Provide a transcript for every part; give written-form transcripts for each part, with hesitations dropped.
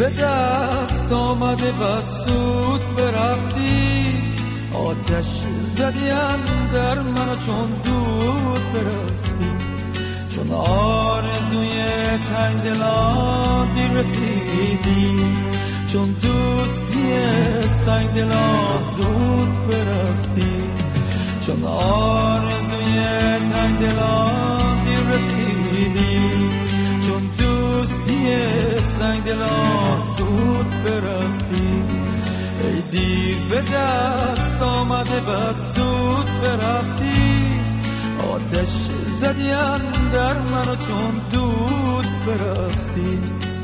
به دست آمده و زود برفتی، آتش زدی اندر من و چون دود برفتی، چون آرزوی تنگ دلان دیر رسیدی، چون دوستی سنگ دلان زود برفتی، چون آرزوی تنگ دلان دیر رسیدی، چون دوستی سنگ دلان زود برفتی. ای دیر به دست آمده و زود برفتی، آتش زدی اندر من و چون دود برفتی.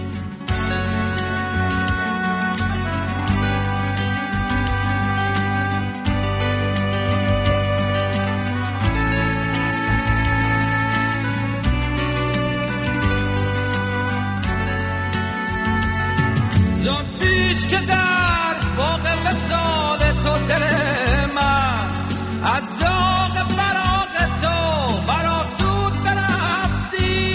زان پیش که در باغ وصال تو دل من از داغ فراق تو برآسود برفتی،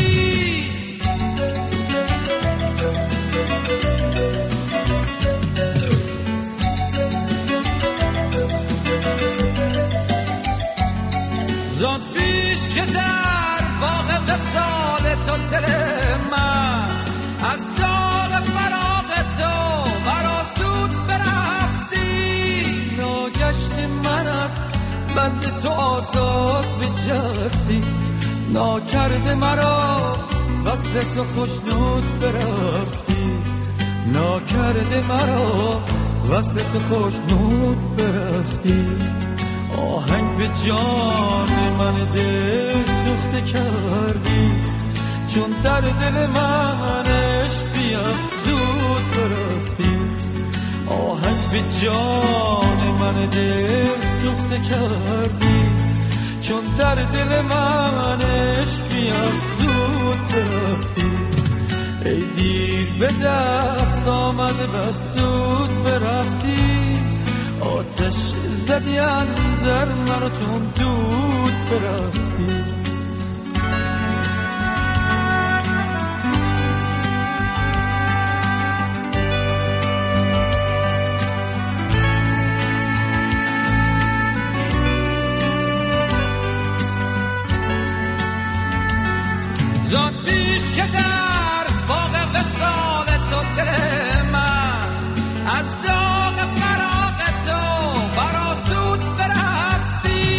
زان پیش که در باغ وصال تو دل من از داغ فراق تو برآسود برفتی، ناگشت من از بند تو آزاد بجستی، ناکرده مرا وصل تو خوشنود برفتی، ناکرده مرا وصل تو خوشنود برفتی. آهنگ به جان من دل سوخته کردی، چون در دل من عشقی افزود برفتی، آهنگ به جان من دل سوخته کردی، چون در دل من عشقی افزود برفتی. ای دیر به دست آمده و زود برفتی، آتش زدی اندر من و چون دود برفتی. زان پیش که در باغ وصال تو دل من از داغ فراق تو برآسود برفتی،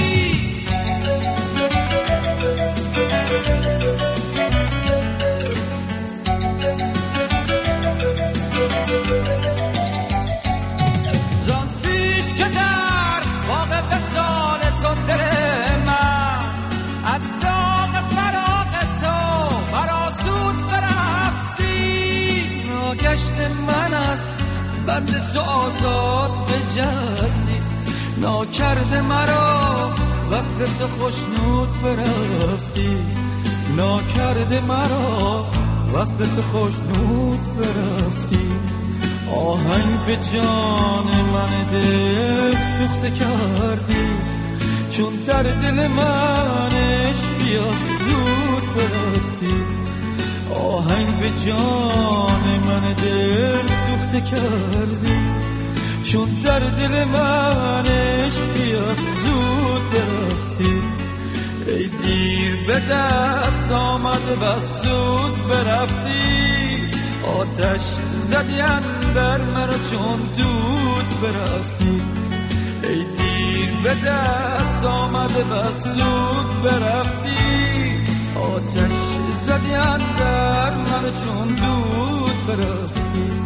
زان پیش که در باغ وصال تو دل من از داغ فراق تو برآسود برفتی، ناگشت من از بند تو آزاد بجستی، ناکرده مرا وصل تو خوشنود برفتی، ناکرده مرا وصل تو خوشنود برفتی. آهنگ به جان من دل سوخته کردی، چون در دل من عشقی افزود برفتی، آهنگ به جان من دل سوخته کردی، چون در دل من عشقی افزود برفتی. ای دیر به دست آمده و زود برفتی، آتش زدی اندر من و چون دود برفتی. ای دیر به دست آمده و زود برفتی، آتش زدی اندر من و چون دود برفتی.